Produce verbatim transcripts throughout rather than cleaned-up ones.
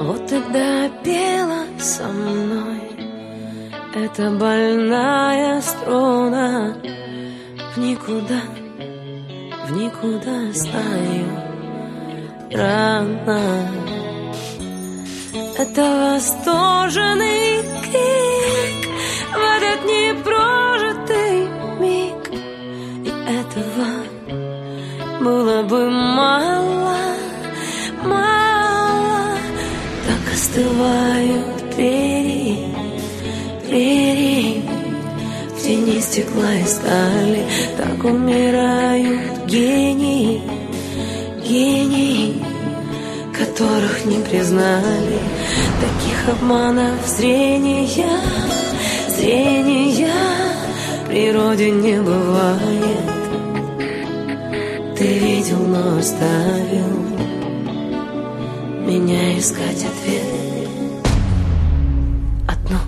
Вот тогда пела со мной эта больная струна. В никуда, в никуда знаю, рано. Это восторженный крик в этот непрожитый миг. И этого было бы мало, мало. Так остывают двери, двери в тени стекла и стали. Так умирают гении, гении, которых не признали. Таких обманов зрения, зрения в природе не бывает. Ты видел, но оставил меня искать ответ. Одно.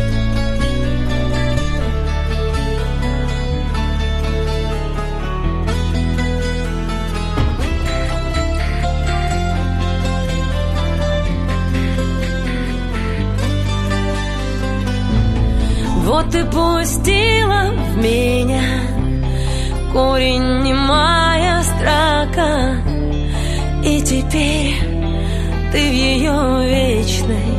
Вот ты пустила в меня корень, немая строка, и теперь ты в ее вечной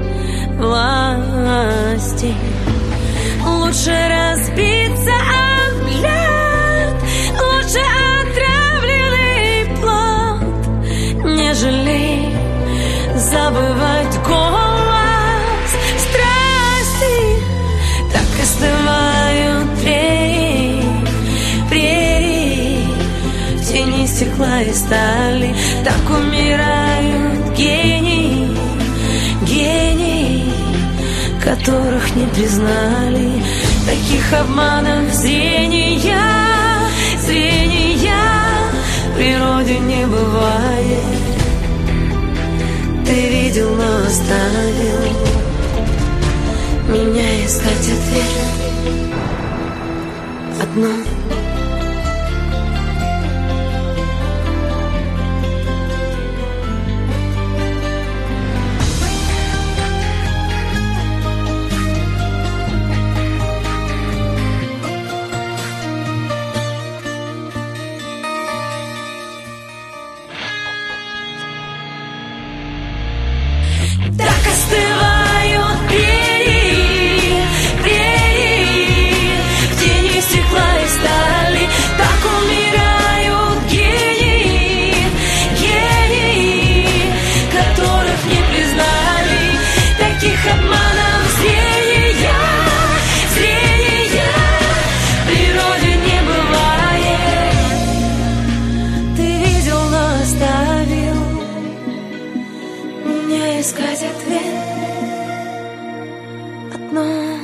власти. Лучше разбиться об лед, лучше отравленный плод, нежели забывать голос страсти. Так остывают двери, двери в тени стекла и стали. Так умирают гении, гении, которых не признали. Таких обманов зрения, зрения в природе не бывает. Ты видел, но оставил меня искать ответ. Одно. Так остывают двери, двери в тени стекла и стали. Так умирают гении, гении, которых не признали. Таких обманов зрения, зрения в природе не бывает. Ты видел, но оставил меня искать ответ. Одно.